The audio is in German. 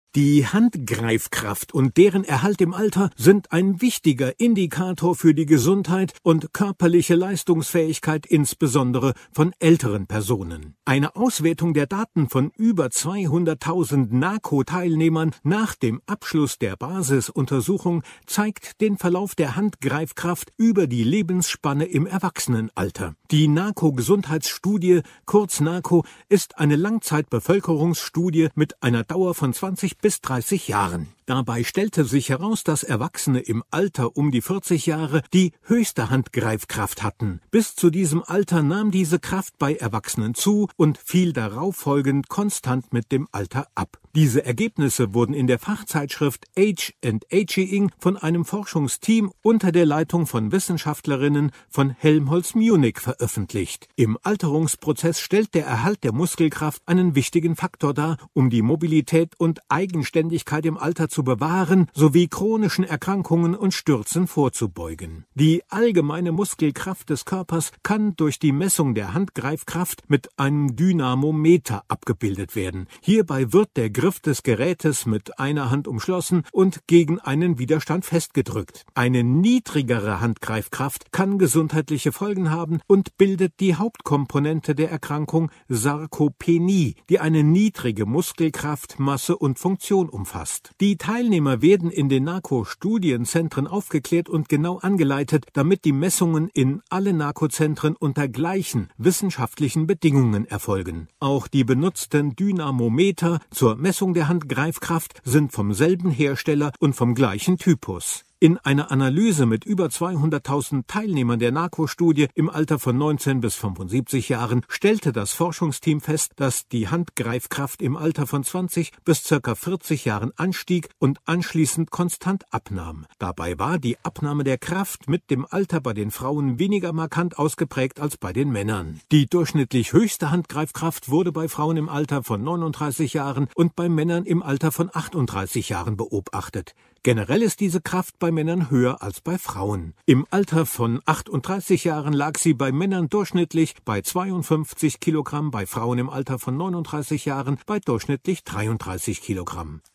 Die Handgreifkraft und deren Erhalt im Alter sind ein wichtiger Indikator für die Gesundheit und körperliche Leistungsfähigkeit insbesondere von älteren Personen. Eine Auswertung der Daten von über 200.000 NACO-Teilnehmern nach dem Abschluss der Basisuntersuchung zeigt den Verlauf der Handgreifkraft über die Lebensspanne im Erwachsenenalter. Die NACO-Gesundheitsstudie, kurz NACO, ist eine Langzeitbevölkerungsstudie mit einer Dauer von 20 bis 30 Jahren. Dabei stellte sich heraus, dass Erwachsene im Alter um die 40 Jahre die höchste Handgreifkraft hatten. Bis zu diesem Alter nahm diese Kraft bei Erwachsenen zu und fiel darauffolgend konstant mit dem Alter ab. Diese Ergebnisse wurden in der Fachzeitschrift Age and Aging von einem Forschungsteam unter der Leitung von Wissenschaftlerinnen von Helmholtz Munich veröffentlicht. Im Alterungsprozess stellt der Erhalt der Muskelkraft einen wichtigen Faktor dar, um die Mobilität und Eigenständigkeit im Alter zu bewahren, sowie chronischen Erkrankungen und Stürzen vorzubeugen. Die allgemeine Muskelkraft des Körpers kann durch die Messung der Handgreifkraft mit einem Dynamometer abgebildet werden. Hierbei wird der Griff des Gerätes mit einer Hand umschlossen und gegen einen Widerstand festgedrückt. Eine niedrigere Handgreifkraft kann gesundheitliche Folgen haben und bildet die Hauptkomponente der Erkrankung Sarkopenie, die eine niedrige Muskelkraft, Masse und Funktion umfasst. Die Teilnehmer werden in den NACO-Studienzentren aufgeklärt und genau angeleitet, damit die Messungen in alle NACO-Zentren unter gleichen wissenschaftlichen Bedingungen erfolgen. Auch die benutzten Dynamometer zur Messung der Handgreifkraft sind vom selben Hersteller und vom gleichen Typus. In einer Analyse mit über 200.000 Teilnehmern der NACO-Studie im Alter von 19 bis 75 Jahren stellte das Forschungsteam fest, dass die Handgreifkraft im Alter von 20 bis ca. 40 Jahren anstieg und anschließend konstant abnahm. Dabei war die Abnahme der Kraft mit dem Alter bei den Frauen weniger markant ausgeprägt als bei den Männern. Die durchschnittlich höchste Handgreifkraft wurde bei Frauen im Alter von 39 Jahren und bei Männern im Alter von 38 Jahren beobachtet. Generell ist diese Kraft bei Männern höher als bei Frauen. Im Alter von 38 Jahren lag sie bei Männern durchschnittlich bei 52 Kilogramm, bei Frauen im Alter von 39 Jahren bei durchschnittlich 33 Kilogramm.